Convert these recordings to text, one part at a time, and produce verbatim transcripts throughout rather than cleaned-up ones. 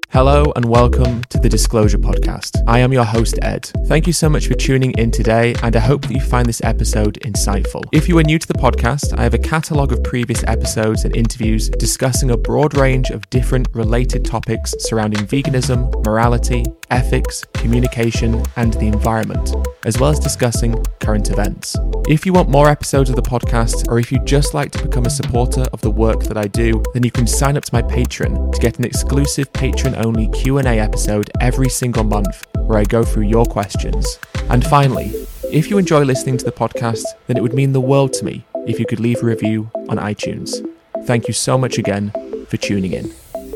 Hello and welcome to the Disclosure Podcast. I am your host, Ed. Thank you so much for tuning in today, and I hope that you find this episode insightful. If you are new to the podcast, I have a catalogue of previous episodes and interviews discussing a broad range of different related topics surrounding veganism, morality, ethics, communication, and the environment, as well as discussing current events. If you want more episodes of the podcast, or if you'd just like to become a supporter of the work that I do, then you can sign up to my Patreon to get an exclusive Patreon-only Q and A episode every single month where I go through your questions. And finally, if you enjoy listening to the podcast, then it would mean the world to me if you could leave a review on iTunes. Thank you so much again for tuning in.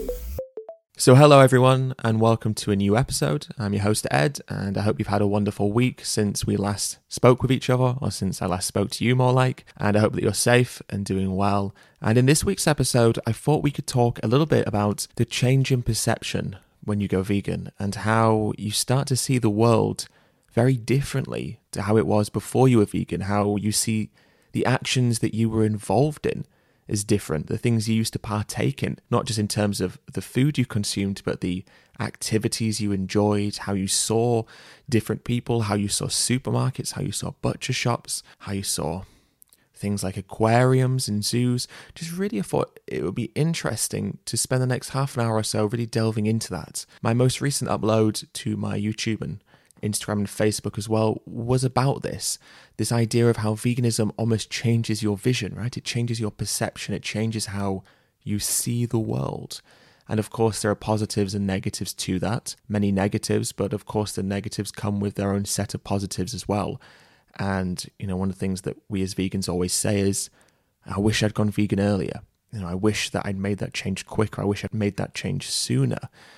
So hello everyone and welcome to a new episode. I'm your host Ed and I hope you've had a wonderful week since we last spoke with each other, or since I last spoke to you more like, and I hope that you're safe and doing well. And in this week's episode, I thought we could talk a little bit about the change in perception when you go vegan and how you start to see the world very differently to how it was before you were vegan, how you see the actions that you were involved in is different, the things you used to partake in, not just in terms of the food you consumed, but the activities you enjoyed, how you saw different people, how you saw supermarkets, how you saw butcher shops, how you saw things like aquariums and zoos. Just really I thought it would be interesting to spend the next half an hour or so really delving into that. My most recent upload to my YouTube and Instagram and Facebook as well was about this, this idea of how veganism almost changes your vision, right? It changes your perception, it changes how you see the world. And of course there are positives and negatives to that, many negatives, but of course the negatives come with their own set of positives as well. And, you know, one of the things that we as vegans always say is, I wish I'd gone vegan earlier. You know, I wish that I'd made that change quicker. I wish I'd made that change sooner.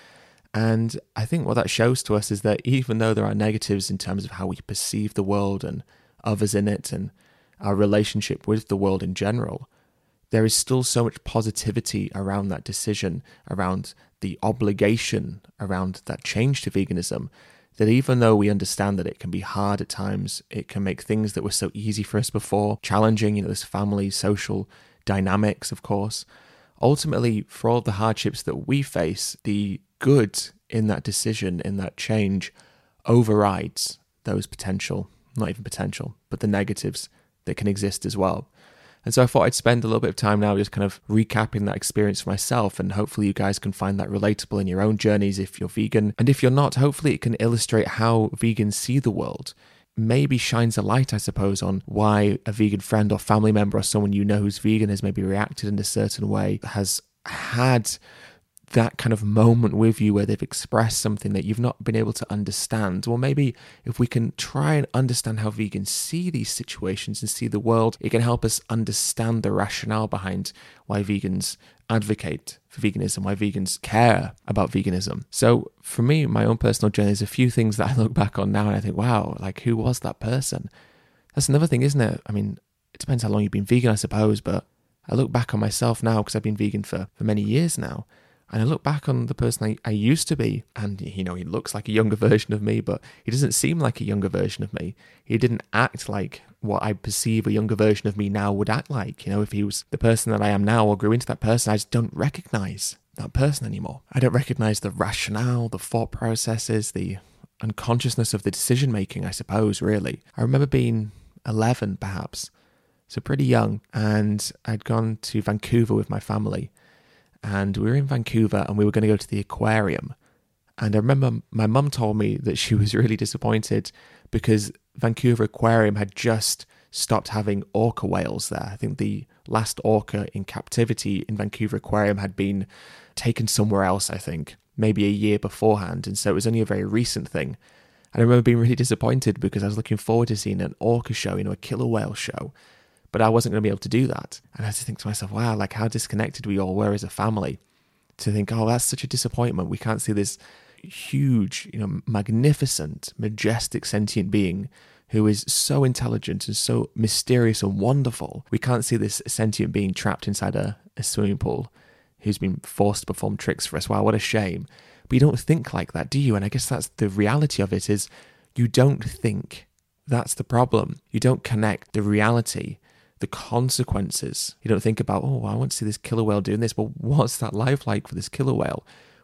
And I think what that shows to us is that even though there are negatives in terms of how we perceive the world and others in it and our relationship with the world in general, there is still so much positivity around that decision, around the obligation, around that change to veganism, that even though we understand that it can be hard at times, it can make things that were so easy for us before challenging, you know, this family, social dynamics, of course. Ultimately, for all the hardships that we face, the good in that decision, in that change, overrides those potential, not even potential, but the negatives that can exist as well. And so I thought I'd spend a little bit of time now just kind of recapping that experience for myself, and hopefully you guys can find that relatable in your own journeys if you're vegan. And if you're not, hopefully it can illustrate how vegans see the world. Maybe shines a light, I suppose, on why a vegan friend or family member or someone you know who's vegan has maybe reacted in a certain way, has had that kind of moment with you where they've expressed something that you've not been able to understand. Or maybe if we can try and understand how vegans see these situations and see the world, it can help us understand the rationale behind why vegans advocate for veganism, why vegans care about veganism. So for me, my own personal journey, there's a few things that I look back on now and I think, wow, like who was that person? That's another thing, isn't it? I mean, it depends how long you've been vegan, I suppose, but I look back on myself now because I've been vegan for, for many years now. And I look back on the person I, I used to be, and, you know, he looks like a younger version of me, but he doesn't seem like a younger version of me. He didn't act like what I perceive a younger version of me now would act like. You know, if he was the person that I am now or grew into that person, I just don't recognize that person anymore. I don't recognize the rationale, the thought processes, the unconsciousness of the decision-making, I suppose, really. I remember being eleven, perhaps, so pretty young, and I'd gone to Vancouver with my family. And we were in Vancouver and we were going to go to the aquarium. And I remember my mum told me that she was really disappointed because Vancouver Aquarium had just stopped having orca whales there. I think the last orca in captivity in Vancouver Aquarium had been taken somewhere else, I think, maybe a year beforehand. And so it was only a very recent thing. And I remember being really disappointed because I was looking forward to seeing an orca show, you know, a killer whale show. But I wasn't going to be able to do that. And I had to think to myself, wow, like how disconnected we all were as a family. To think, oh, that's such a disappointment. We can't see this huge, you know, magnificent, majestic sentient being who is so intelligent and so mysterious and wonderful. We can't see this sentient being trapped inside a, a swimming pool who's been forced to perform tricks for us. Wow, what a shame. But you don't think like that, do you? And I guess that's the reality of it, is you don't think. That's the problem. You don't connect the reality, the consequences. You don't think about, oh, I want to see this killer whale doing this, but what's that life like for this killer whale?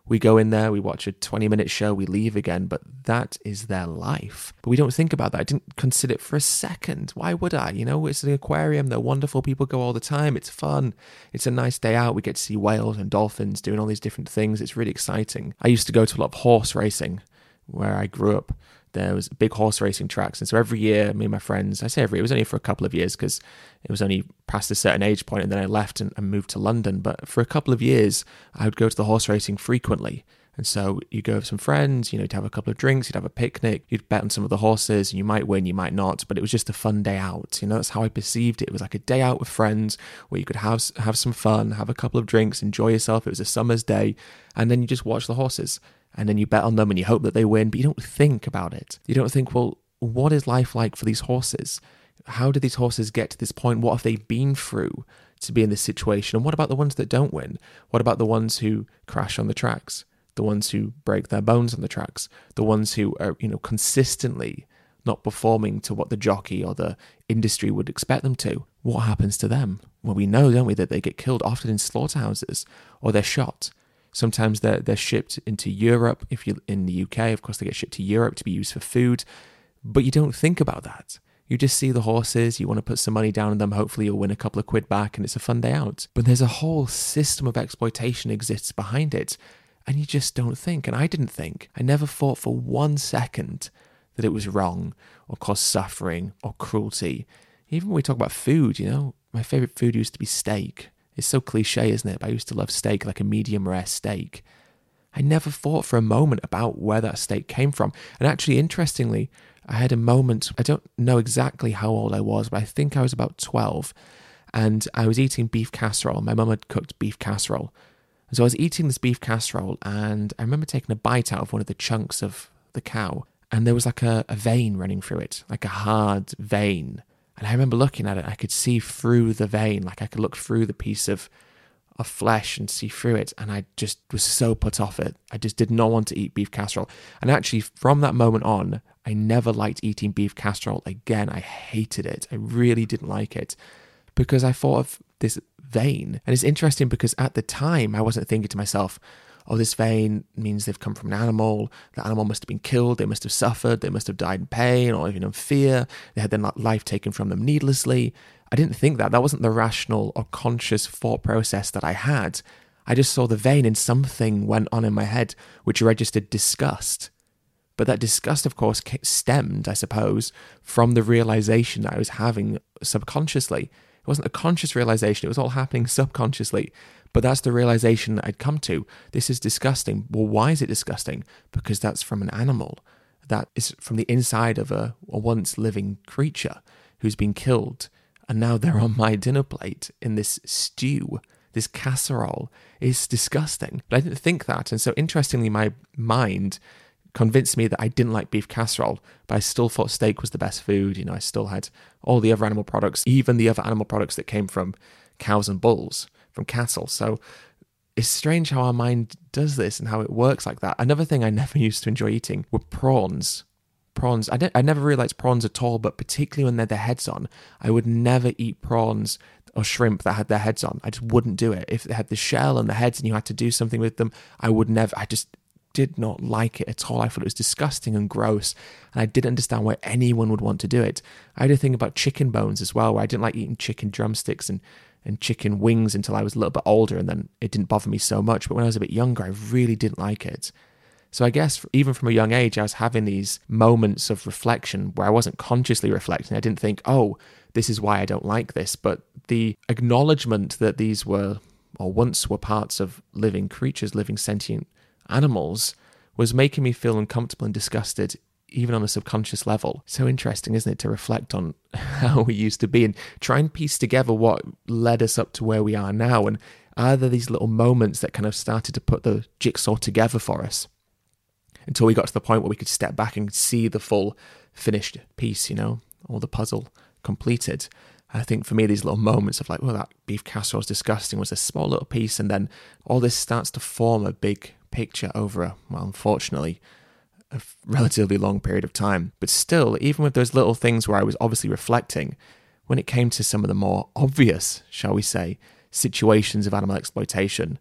We go in there, we watch a twenty minute show, we leave again, but that is their life. But we don't think about that. I didn't consider it for a second. Why would I? You know, it's an aquarium. They're wonderful. People go all the time. It's fun. It's a nice day out. We get to see whales and dolphins doing all these different things. It's really exciting. I used to go to a lot of horse racing where I grew up. There was big horse racing tracks. And so every year, me and my friends, I say every year, it was only for a couple of years because it was only past a certain age point and then I left and, and moved to London. But for a couple of years, I would go to the horse racing frequently. And so you go with some friends, you know, you'd have a couple of drinks, you'd have a picnic, you'd bet on some of the horses and you might win, you might not, but it was just a fun day out. You know, that's how I perceived it. It was like a day out with friends where you could have have some fun, have a couple of drinks, enjoy yourself. It was a summer's day and then you just watch the horses. And then you bet on them and you hope that they win, but you don't think about it. You don't think, well, what is life like for these horses? How did these horses get to this point? What have they been through to be in this situation? And what about the ones that don't win? What about the ones who crash on the tracks? The ones who break their bones on the tracks? The ones who are, you know, consistently not performing to what the jockey or the industry would expect them to? What happens to them? Well, we know, don't we, that they get killed often in slaughterhouses or they're shot. Sometimes they're, they're shipped into Europe. If you're in the U K, of course, they get shipped to Europe to be used for food. But you don't think about that. You just see the horses, you want to put some money down on them, hopefully you'll win a couple of quid back and it's a fun day out. But there's a whole system of exploitation exists behind it, and you just don't think. And I didn't think. I never thought for one second that it was wrong or caused suffering or cruelty. Even when we talk about food, you know, my favourite food used to be steak. It's so cliche, isn't it? But I used to love steak, like a medium rare steak. I never thought for a moment about where that steak came from. And actually, interestingly, I had a moment, I don't know exactly how old I was, but I think I was about twelve. And I was eating beef casserole. My mum had cooked beef casserole. And so I was eating this beef casserole and I remember taking a bite out of one of the chunks of the cow. And there was like a, a vein running through it, like a hard vein. And I remember looking at it, I could see through the vein, like I could look through the piece of, of flesh and see through it. And I just was so put off it. I just did not want to eat beef casserole. And actually, from that moment on, I never liked eating beef casserole again. I hated it. I really didn't like it because I thought of this vein. And it's interesting because at the time, I wasn't thinking to myself, oh, this vein means they've come from an animal. The animal must have been killed. They must have suffered. They must have died in pain or even in fear. They had their life taken from them needlessly. I didn't think that. That wasn't the rational or conscious thought process that I had. I just saw the vein and something went on in my head which registered disgust. But that disgust, of course, stemmed, I suppose, from the realization that I was having subconsciously. It wasn't a conscious realization. It was all happening subconsciously. But that's the realization that I'd come to. This is disgusting. Well, why is it disgusting? Because that's from an animal. That is from the inside of a, a once living creature who's been killed. And now they're on my dinner plate in this stew, this casserole. It's disgusting. But I didn't think that. And so interestingly, my mind convinced me that I didn't like beef casserole, but I still thought steak was the best food. You know, I still had all the other animal products, even the other animal products that came from cows and bulls, from cattle. So it's strange how our mind does this and how it works like that. Another thing I never used to enjoy eating were prawns. Prawns. I, I never really liked prawns at all, but particularly when they had their heads on, I would never eat prawns or shrimp that had their heads on. I just wouldn't do it. If they had the shell and the heads and you had to do something with them, I would never, I just did not like it at all. I thought it was disgusting and gross, and I didn't understand why anyone would want to do it. I had a thing about chicken bones as well, where I didn't like eating chicken drumsticks and, and chicken wings until I was a little bit older, and then it didn't bother me so much. But when I was a bit younger, I really didn't like it. So I guess even from a young age, I was having these moments of reflection where I wasn't consciously reflecting. I didn't think, oh, this is why I don't like this. But the acknowledgement that these were, or once were, parts of living creatures, living sentient animals, was making me feel uncomfortable and disgusted, even on a subconscious level. So interesting, isn't it, to reflect on how we used to be and try and piece together what led us up to where we are now. And are there these little moments that kind of started to put the jigsaw together for us until we got to the point where we could step back and see the full finished piece, you know, all the puzzle completed. I think for me, these little moments of like, well, that beef casserole is disgusting was a small little piece, and then all this starts to form a big picture over a, well, unfortunately, a relatively long period of time. But still, even with those little things where I was obviously reflecting, when it came to some of the more obvious, shall we say, situations of animal exploitation,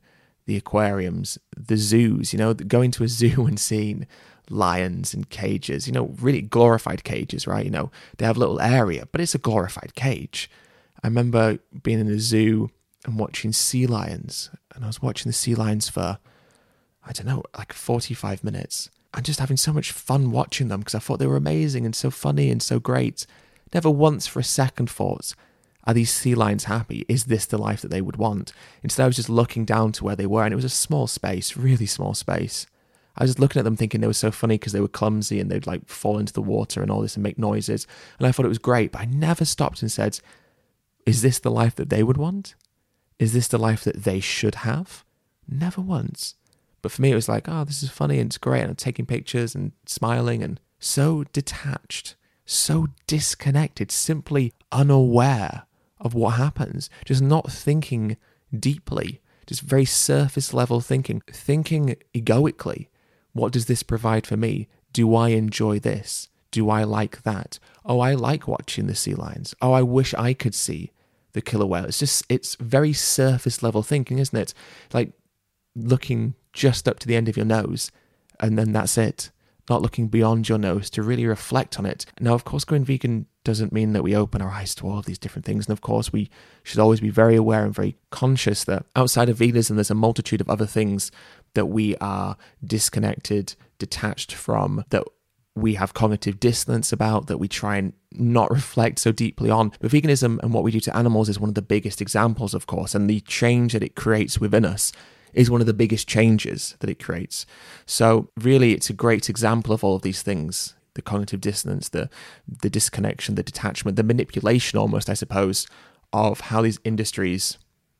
the aquariums, the zoos, you know, going to a zoo and seeing lions in cages, you know, really glorified cages, right? You know, they have a little area, but it's a glorified cage. I remember being in a zoo and watching sea lions, and I was watching the sea lions for, I don't know, like forty-five minutes, and just having so much fun watching them because I thought they were amazing and so funny and so great. Never once for a second thought, are these sea lions happy? Is this the life that they would want? Instead, I was just looking down to where they were, and it was a small space, really small space. I was just looking at them thinking they were so funny because they were clumsy and they'd like fall into the water and all this and make noises. And I thought it was great, but I never stopped and said, is this the life that they would want? Is this the life that they should have? Never once. But for me, it was like, oh, this is funny and it's great. And I'm taking pictures and smiling and so detached, so disconnected, simply unaware of what happens. Just not thinking deeply, just very surface level thinking, thinking egoically. What does this provide for me? Do I enjoy this? Do I like that? Oh, I like watching the sea lions. Oh, I wish I could see the killer whale. It's just, it's very surface level thinking, isn't it? Like looking just up to the end of your nose and then that's it. Not looking beyond your nose to really reflect on it. Now, of course, going vegan doesn't mean that we open our eyes to all of these different things. And of course, we should always be very aware and very conscious that outside of veganism, there's a multitude of other things that we are disconnected, detached from, that we have cognitive dissonance about, that we try and not reflect so deeply on. But veganism and what we do to animals is one of the biggest examples, of course, and the change that it creates within us is one of the biggest changes that it creates. So really, it's a great example of all of these things: the cognitive dissonance, the the disconnection, the detachment, the manipulation almost, I suppose, of how these industries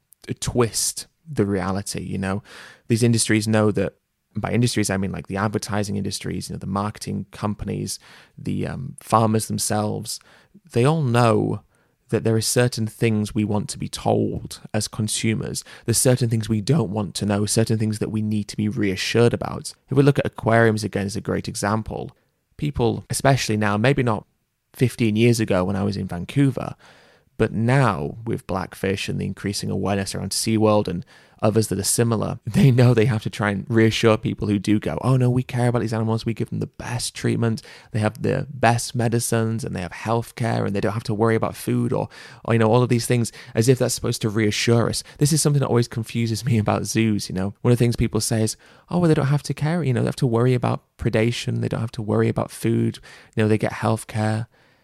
twist the reality. You know, these industries know that, by industries I mean like the advertising industries, you know, the marketing companies, the um, farmers themselves, they all know that there are certain things we want to be told as consumers. There's certain things we don't want to know, certain things that we need to be reassured about. If we look at aquariums again as a great example, people, especially now, maybe not fifteen years ago when I was in Vancouver, but now with Blackfish and the increasing awareness around SeaWorld and others that are similar, they know they have to try and reassure people who do go, oh no, we care about these animals, we give them the best treatment, they have the best medicines and they have healthcare and they don't have to worry about food or, or you know, all of these things, as if that's supposed to reassure us. This is something that always confuses me about zoos, you know. One of the things people say is, oh, well, they don't have to care, you know, they have to worry about predation, they don't have to worry about food, you know, they get healthcare.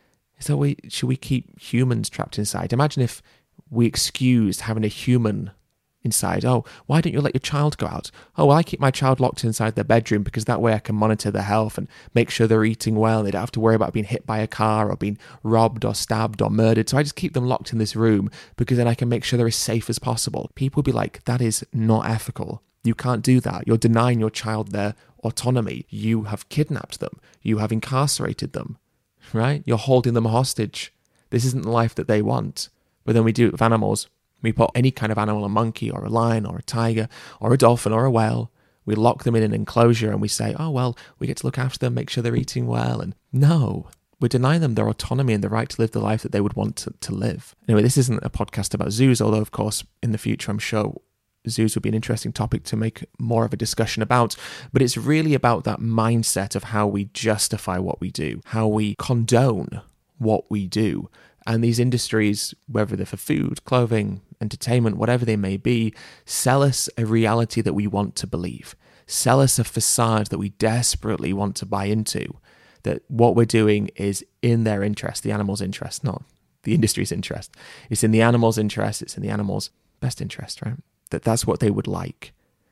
So we, should we keep humans trapped inside? Imagine if we excused having a human inside. Oh, why don't you let your child go out? Oh, well, I keep my child locked inside their bedroom because that way I can monitor their health and make sure they're eating well. They don't have to worry about being hit by a car or being robbed or stabbed or murdered. So I just keep them locked in this room because then I can make sure they're as safe as possible. People will be like, that is not ethical. You can't do that. You're denying your child their autonomy. You have kidnapped them. You have incarcerated them, right? You're holding them hostage. This isn't the life that they want. But then we do it with animals. We put any kind of animal, a monkey or a lion or a tiger or a dolphin or a whale, we lock them in an enclosure and we say, oh, well, we get to look after them, make sure they're eating well. And no, we're denying them their autonomy and the right to live the life that they would want to, to live. Anyway, this isn't a podcast about zoos, although, of course, in the future, I'm sure zoos would be an interesting topic to make more of a discussion about. But it's really about that mindset of how we justify what we do, how we condone what we do. And these industries, whether they're for food, clothing, entertainment, whatever they may be, sell us a reality that we want to believe. Sell us a facade that we desperately want to buy into, that what we're doing is in their interest, the animal's interest, not the industry's interest. It's in the animal's interest, it's in the animal's best interest, right? That that's what they would like.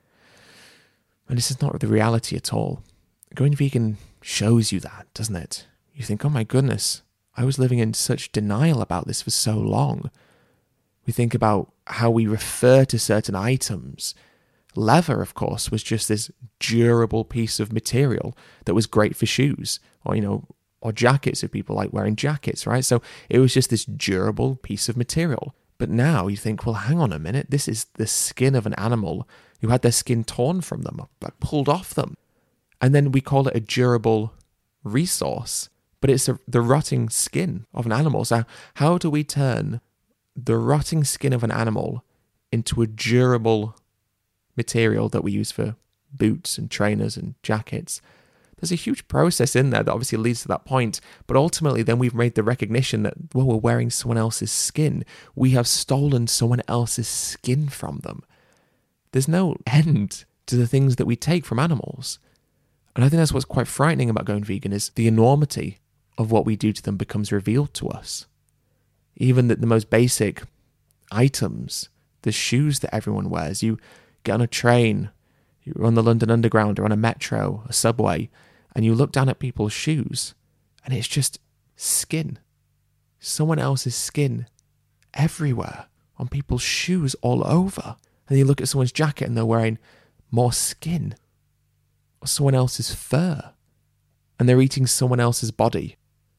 And this is not the reality at all. Going vegan shows you that, doesn't it? You think, oh my goodness, I was living in such denial about this for so long. We think about how we refer to certain items. Leather, of course, was just this durable piece of material that was great for shoes, or, you know, or jackets if people like wearing jackets, right? So it was just this durable piece of material. But now you think, well, hang on a minute, this is the skin of an animal who had their skin torn from them, like pulled off them. And then we call it a durable resource. But it's a, the rotting skin of an animal. So how do we turn the rotting skin of an animal into a durable material that we use for boots and trainers and jackets. There's a huge process in there that obviously leads to that point, but ultimately then we've made the recognition that, well, we're wearing someone else's skin. We have stolen someone else's skin from them. There's no end to the things that we take from animals. And I think that's what's quite frightening about going vegan, is the enormity of what we do to them becomes revealed to us. Even the, the most basic items, the shoes that everyone wears. You get on a train, you're on the London Underground or on a metro, a subway, and you look down at people's shoes, and it's just skin. Someone else's skin everywhere, on people's shoes all over. And you look at someone's jacket and they're wearing more skin, or someone else's fur, and they're eating someone else's body.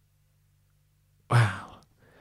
Wow.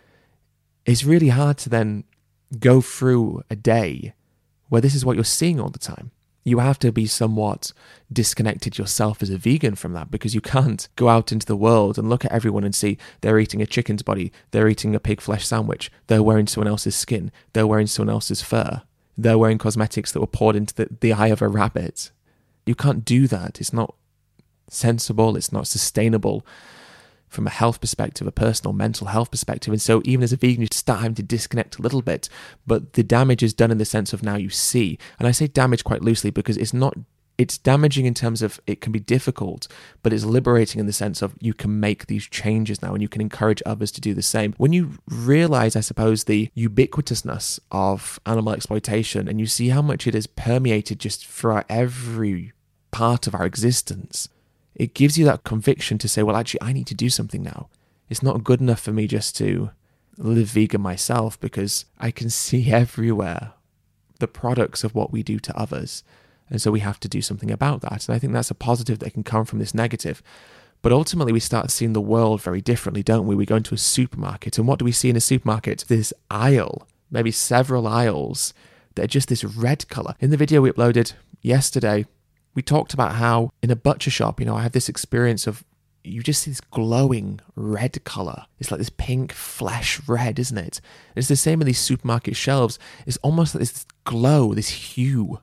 It's really hard to then go through a day where this is what you're seeing all the time. You have to be somewhat disconnected yourself as a vegan from that, because you can't go out into the world and look at everyone and see they're eating a chicken's body, they're eating a pig flesh sandwich, they're wearing someone else's skin, they're wearing someone else's fur, they're wearing cosmetics that were poured into the, the eye of a rabbit. You can't do that. It's not sensible, it's not sustainable from a health perspective, a personal mental health perspective. And so even as a vegan, you start having to disconnect a little bit, but the damage is done in the sense of now you see. And I say damage quite loosely because it's not, it's damaging in terms of it can be difficult, but it's liberating in the sense of you can make these changes now and you can encourage others to do the same. When you realize, I suppose, the ubiquitousness of animal exploitation, and you see how much it has permeated just throughout every part of our existence, it gives you that conviction to say, well, actually, I need to do something now. It's not good enough for me just to live vegan myself, because I can see everywhere the products of what we do to others. And so we have to do something about that. And I think that's a positive that can come from this negative. But ultimately, we start seeing the world very differently, don't we? We go into a supermarket, and what do we see in a supermarket? This aisle, maybe several aisles, that are just this red colour. In the video we uploaded yesterday, we talked about how in a butcher shop, you know, I have this experience of, you just see this glowing red colour. It's like this pink flesh red, isn't it? And it's the same in these supermarket shelves. It's almost like this glow, this hue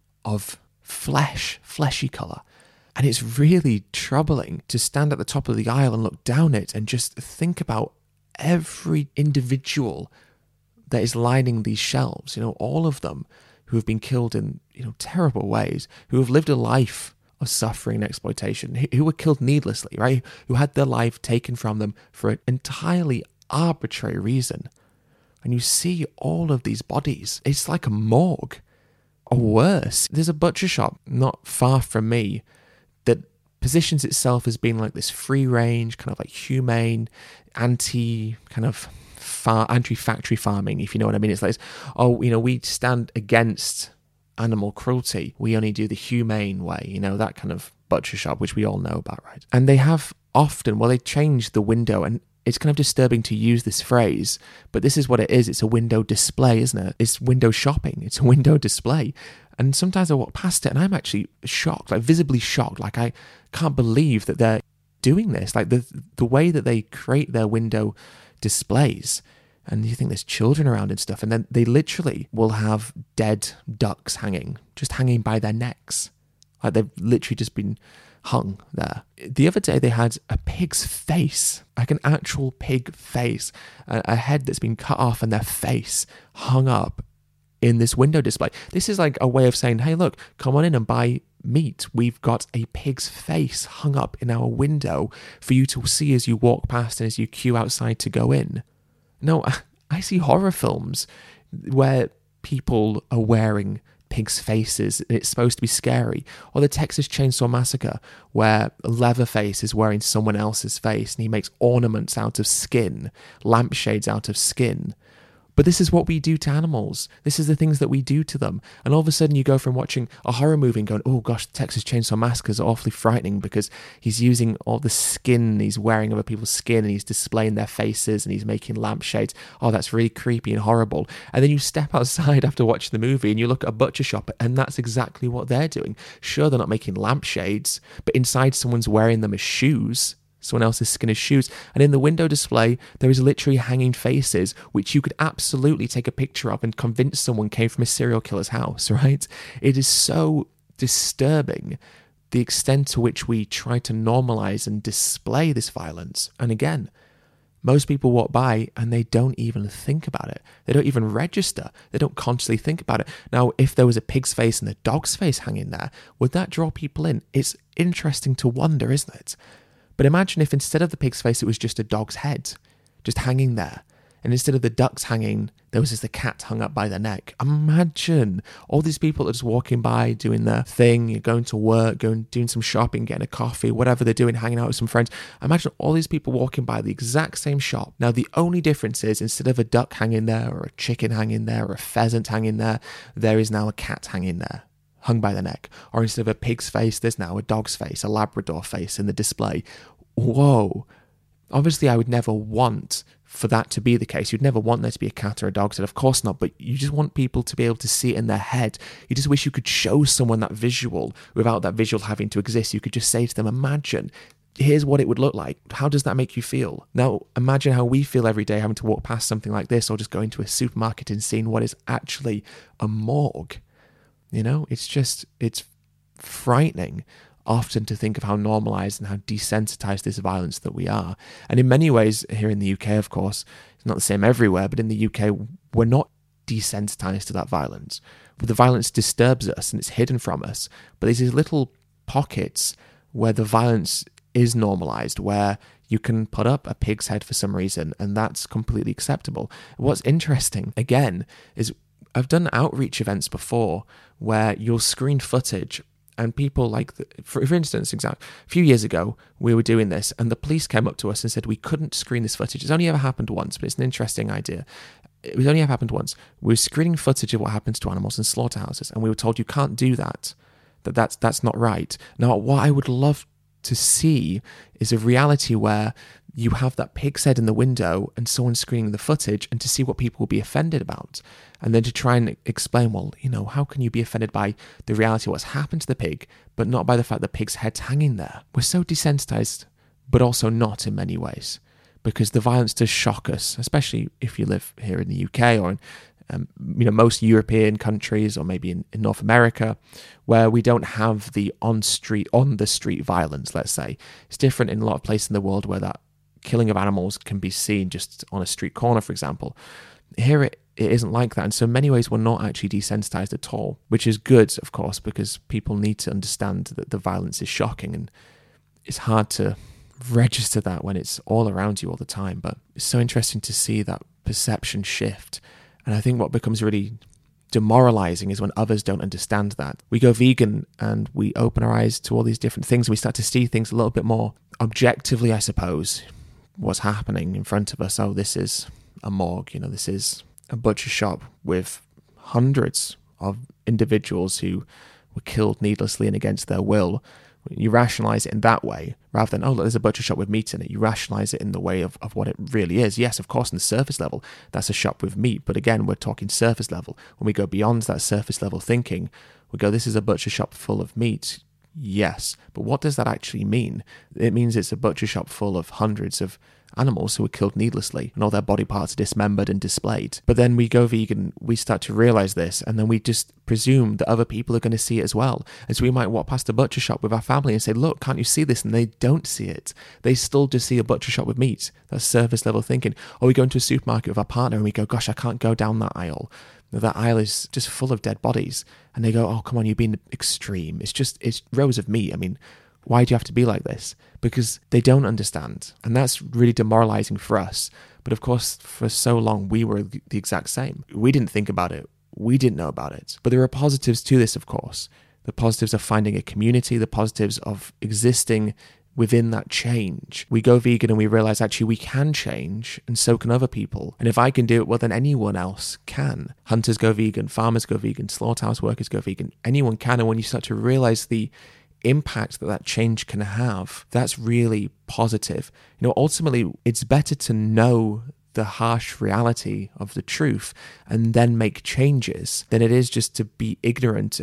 of flesh, fleshy colour. And it's really troubling to stand at the top of the aisle and look down it and just think about every individual that is lining these shelves, you know, all of them who have been killed in, you know, terrible ways, who have lived a life of suffering and exploitation, who were killed needlessly, right? Who had their life taken from them for an entirely arbitrary reason. And you see all of these bodies. It's like a morgue, or worse. There's a butcher shop not far from me that positions itself as being like this free range, kind of like humane, anti kind of Far, anti-factory farming, if you know what I mean. It's like, oh, you know, we stand against animal cruelty. We only do the humane way, you know, that kind of butcher shop, which we all know about, right? And they have often, well, they change the window, and it's kind of disturbing to use this phrase, but this is what it is. It's a window display, isn't it? It's window shopping. It's a window display. And sometimes I walk past it and I'm actually shocked, like visibly shocked. Like, I can't believe that they're doing this. Like the the way that they create their window displays, and you think there's children around and stuff, and then they literally will have dead ducks hanging, just hanging by their necks, like they've literally just been hung there. The other day they had a pig's face, like an actual pig face, a, a head that's been cut off and their face hung up in this window display. This is like a way of saying, hey, look, come on in and buy meat. We've got a pig's face hung up in our window for you to see as you walk past and as you queue outside to go in. No, I see horror films where people are wearing pigs' faces and it's supposed to be scary. Or the Texas Chainsaw Massacre, where Leatherface is wearing someone else's face and he makes ornaments out of skin, lampshades out of skin. But this is what we do to animals. This is the things that we do to them. And all of a sudden you go from watching a horror movie and going, oh gosh, Texas Chainsaw Massacre is awfully frightening because he's using all the skin, he's wearing other people's skin and he's displaying their faces and he's making lampshades. Oh, that's really creepy and horrible. And then you step outside after watching the movie and you look at a butcher shop and that's exactly what they're doing. Sure, they're not making lampshades, but inside someone's wearing them as shoes. someone else's skin as shoes. And in the window display, there is literally hanging faces, which you could absolutely take a picture of and convince someone came from a serial killer's house, right? It is so disturbing, the extent to which we try to normalize and display this violence. And again, most people walk by and they don't even think about it. They don't even register. They don't consciously think about it. Now, if there was a pig's face and a dog's face hanging there, would that draw people in? It's interesting to wonder, isn't it? But imagine if instead of the pig's face, it was just a dog's head, just hanging there. And instead of the ducks hanging, there was just a cat hung up by their neck. Imagine all these people are just walking by, doing their thing, going to work, going doing some shopping, getting a coffee, whatever they're doing, hanging out with some friends. Imagine all these people walking by the exact same shop. Now, the only difference is instead of a duck hanging there, or a chicken hanging there, or a pheasant hanging there, there is now a cat hanging there, hung by the neck. Or instead of a pig's face, there's now a dog's face, a Labrador face in the display. Whoa. Obviously, I would never want for that to be the case. You'd never want there to be a cat or a dog's head, of course not, but you just want people to be able to see it in their head. You just wish you could show someone that visual without that visual having to exist. You could just say to them, imagine, here's what it would look like. How does that make you feel? Now, imagine how we feel every day having to walk past something like this, or just going to a supermarket and seeing what is actually a morgue. You know, it's just, it's frightening often to think of how normalized and how desensitized this violence that we are. And in many ways, here in the U K, of course, it's not the same everywhere, but in the U K, we're not desensitized to that violence. The violence disturbs us and it's hidden from us, but there's these little pockets where the violence is normalized, where you can put up a pig's head for some reason, and that's completely acceptable. What's interesting, again, is I've done outreach events before where you'll screen footage. And people like, the, for, for instance, exactly, a few years ago, we were doing this and the police came up to us and said we couldn't screen this footage. It's only ever happened once, but it's an interesting idea. It was only ever happened once. We were screening footage of what happens to animals in slaughterhouses, and we were told you can't do that, that that's, that's not right. Now, what I would love to see is a reality where you have that pig's head in the window and someone screening the footage, and to see what people will be offended about. And then to try and explain, well, you know, how can you be offended by the reality of what's happened to the pig, but not by the fact the pig's head's hanging there? We're so desensitized, but also not in many ways, because the violence does shock us, especially if you live here in the U K or in um, you know, most European countries, or maybe in, in North America, where we don't have the on-street, on-the-street violence, let's say. It's different in a lot of places in the world where that killing of animals can be seen just on a street corner, for example. Here it, it isn't like that, and so in many ways we're not actually desensitized at all, which is good, of course, because people need to understand that the violence is shocking, and it's hard to register that when it's all around you all the time. But it's so interesting to see that perception shift, and I think what becomes really demoralizing is when others don't understand that. We go vegan and we open our eyes to all these different things, and we start to see things a little bit more objectively, I suppose. What's happening in front of us? Oh, this is a morgue, you know, this is a butcher shop with hundreds of individuals who were killed needlessly and against their will. You rationalize it in that way, rather than, oh, look, there's a butcher shop with meat in it. You rationalize it in the way of, of what it really is. Yes, of course, on the surface level, that's a shop with meat. But again, we're talking surface level. When we go beyond that surface level thinking, we go, this is a butcher shop full of meat. Yes, but what does that actually mean? It means it's a butcher shop full of hundreds of animals who were killed needlessly, and all their body parts are dismembered and displayed. But then we go vegan, we start to realize this, and then we just presume that other people are going to see it as well. And so we might walk past a butcher shop with our family and say, look, can't you see this? And they don't see it. They still just see a butcher shop with meat. That's surface level thinking. Or we go into a supermarket with our partner and we go, gosh, I can't go down that aisle. That aisle is just full of dead bodies. And they go, oh, come on, you're being extreme. It's just, it's rows of meat. I mean, why do you have to be like this? Because they don't understand. And that's really demoralizing for us. But of course, for so long, we were the exact same. We didn't think about it. We didn't know about it. But there are positives to this, of course. The positives of finding a community, the positives of existing within that change. We go vegan and we realize actually we can change, and so can other people. And if I can do it, well, then anyone else can. Hunters go vegan, farmers go vegan, slaughterhouse workers go vegan. Anyone can. And when you start to realize the impact that that change can have, that's really positive. You know, ultimately, it's better to know the harsh reality of the truth and then make changes than it is just to be ignorant and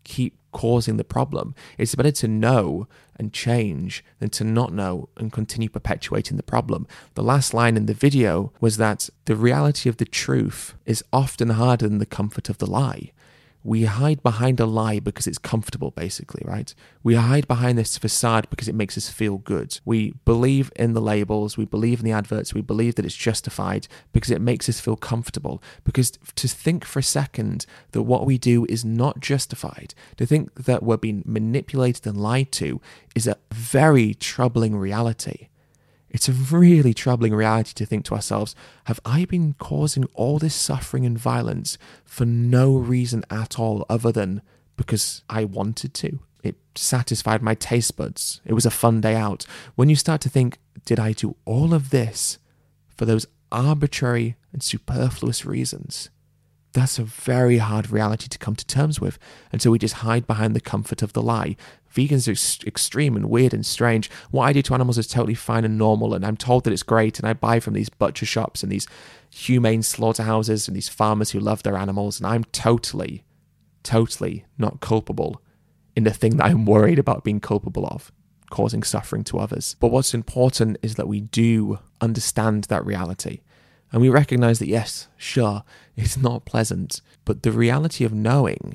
keep causing the problem. It's better to know and change than to not know and continue perpetuating the problem. The last line in the video was that the reality of the truth is often harder than the comfort of the lie. We hide behind a lie because it's comfortable, basically, right? We hide behind this facade because it makes us feel good. We believe in the labels, we believe in the adverts, we believe that it's justified because it makes us feel comfortable. Because to think for a second that what we do is not justified, to think that we're being manipulated and lied to, is a very troubling reality. It's a really troubling reality to think to ourselves, have I been causing all this suffering and violence for no reason at all other than because I wanted to? It satisfied my taste buds. It was a fun day out. When you start to think, did I do all of this for those arbitrary and superfluous reasons? That's a very hard reality to come to terms with. And so we just hide behind the comfort of the lie. Vegans are ex- extreme and weird and strange. What I do to animals is totally fine and normal, and I'm told that it's great, and I buy from these butcher shops and these humane slaughterhouses and these farmers who love their animals, and I'm totally, totally not culpable in the thing that I'm worried about being culpable of, causing suffering to others. But what's important is that we do understand that reality. And we recognize that, yes, sure, it's not pleasant, but the reality of knowing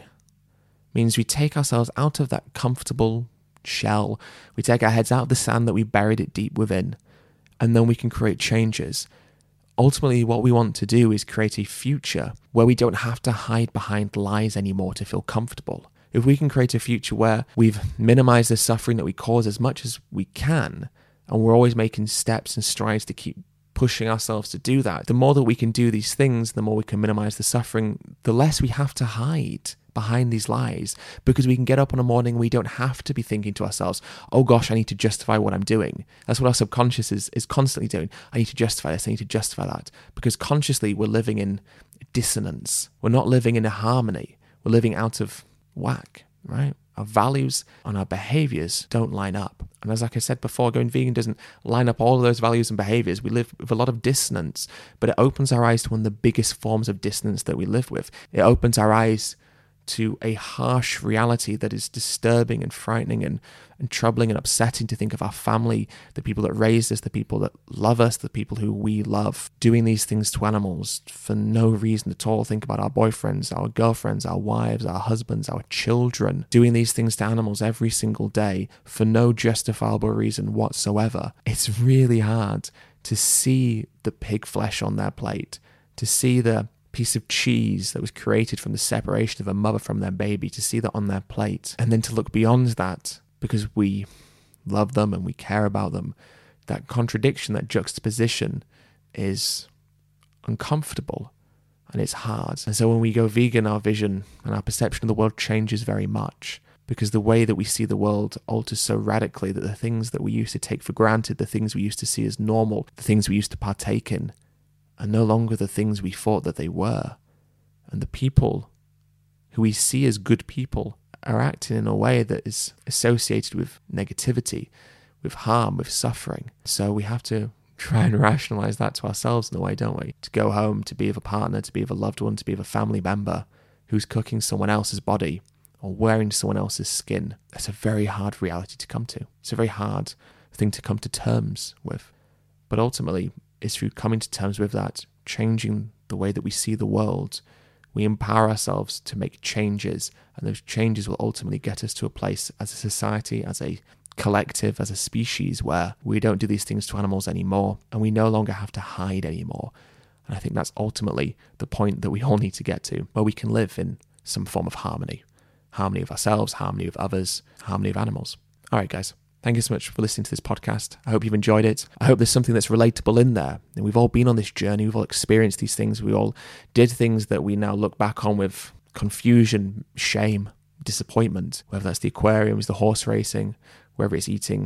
means we take ourselves out of that comfortable shell. We take our heads out of the sand that we buried it deep within, and then we can create changes. Ultimately, what we want to do is create a future where we don't have to hide behind lies anymore to feel comfortable. If we can create a future where we've minimized the suffering that we cause as much as we can, and we're always making steps and strides to keep pushing ourselves to do that, the more that we can do these things, the more we can minimize the suffering, the less we have to hide behind these lies, because we can get up in a morning, we don't have to be thinking to ourselves, oh gosh, I need to justify what I'm doing. That's what our subconscious is, is constantly doing. I need to justify this, I need to justify that, because consciously we're living in dissonance. We're not living in a harmony. We're living out of whack, right? Our values and our behaviors don't line up. And as like I said before, going vegan doesn't line up all of those values and behaviors. We live with a lot of dissonance, but it opens our eyes to one of the biggest forms of dissonance that we live with. It opens our eyes to a harsh reality that is disturbing and frightening and, and troubling and upsetting to think of our family, the people that raised us, the people that love us, the people who we love, doing these things to animals for no reason at all. Think about our boyfriends, our girlfriends, our wives, our husbands, our children, doing these things to animals every single day for no justifiable reason whatsoever. It's really hard to see the pig flesh on their plate, to see the piece of cheese that was created from the separation of a mother from their baby, to see that on their plate, and then to look beyond that because we love them and we care about them. That contradiction, that juxtaposition is uncomfortable and it's hard. And so when we go vegan, our vision and our perception of the world changes very much, because the way that we see the world alters so radically that the things that we used to take for granted, the things we used to see as normal, the things we used to partake in, are no longer the things we thought that they were. And the people who we see as good people are acting in a way that is associated with negativity, with harm, with suffering. So we have to try and rationalize that to ourselves in a way, don't we? To go home, to be with a partner, to be with a loved one, to be with a family member who's cooking someone else's body or wearing someone else's skin. That's a very hard reality to come to. It's a very hard thing to come to terms with. But ultimately, it's through coming to terms with that, changing the way that we see the world, we empower ourselves to make changes, and those changes will ultimately get us to a place as a society, as a collective, as a species, where we don't do these things to animals anymore, and we no longer have to hide anymore. And I think that's ultimately the point that we all need to get to, where we can live in some form of harmony. Harmony with ourselves, harmony with others, harmony with animals. All right, guys. Thank you so much for listening to this podcast. I hope you've enjoyed it. I hope there's something that's relatable in there. And we've all been on this journey. We've all experienced these things. We all did things that we now look back on with confusion, shame, disappointment, whether that's the aquariums, the horse racing, whether it's eating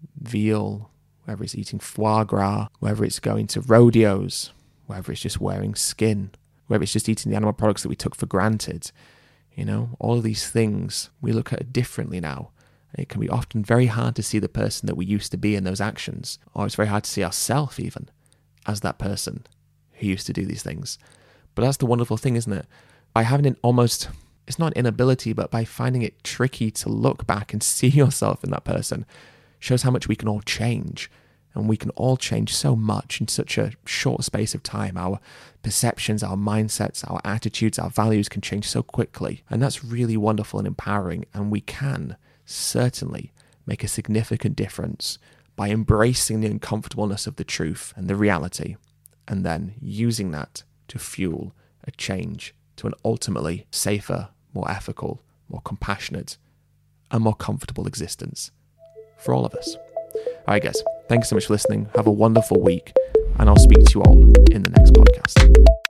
veal, whether it's eating foie gras, whether it's going to rodeos, whether it's just wearing skin, whether it's just eating the animal products that we took for granted. You know, all of these things we look at differently now. It can be often very hard to see the person that we used to be in those actions, or it's very hard to see ourselves even as that person who used to do these things. But that's the wonderful thing, isn't it? By having an almost it's not inability, but by finding it tricky to look back and see yourself in that person, shows how much we can all change. And we can all change so much in such a short space of time. Our perceptions, our mindsets, our attitudes, our values can change so quickly. And that's really wonderful and empowering. And we can certainly make a significant difference by embracing the uncomfortableness of the truth and the reality, and then using that to fuel a change to an ultimately safer, more ethical, more compassionate, and more comfortable existence for all of us. All right, guys, thanks so much for listening. Have a wonderful week, and I'll speak to you all in the next podcast.